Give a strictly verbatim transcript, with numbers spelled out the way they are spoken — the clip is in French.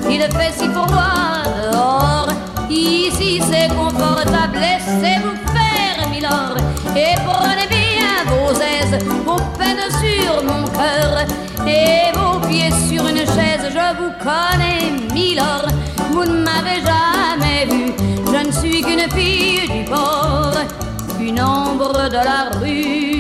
il fait si froid dehors. Ici c'est confortable, laissez-vous faire, milord, et prenez bien vos aises, vos peines sur mon cœur, et vos pieds sur une chaise. Je vous connais, milord, vous ne m'avez jamais vu, je ne suis qu'une fille du port, une ombre de la rue.